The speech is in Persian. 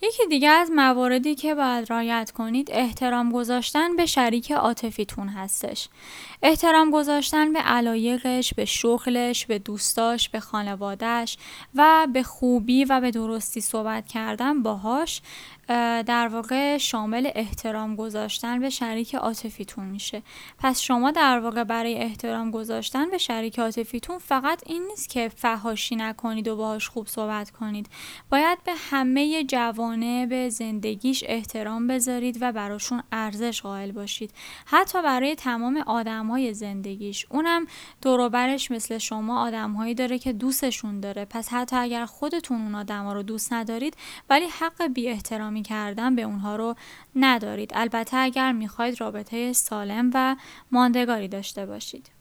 یکی دیگه از مواردی که باید رعایت کنید احترام گذاشتن به شریک عاطفیتون هستش. احترام گذاشتن به علایقش، به شغلش، به دوستاش، به خانوادهش و به خوبی و به درستی صحبت کردن باهاش در واقع شامل احترام گذاشتن به شریک عاطفیتون میشه. پس شما در واقع برای احترام گذاشتن به شریک عاطفیتون فقط این نیست که فحاشی نکنید و باهاش خوب صحبت کنید. باید به همه جوانب زندگیش احترام بذارید و براشون ارزش قائل باشید. حتی برای تمام آدم‌های زندگیش. اونم دور و برش مثل شما آدم‌هایی داره که دوستشون داره. پس حتی اگر خودتون اون آدم‌ها رو دوست ندارید ولی حق بی احترامی کردن به اونها رو ندارید. البته اگر میخواید رابطه سالم و ماندگاری داشته باشید.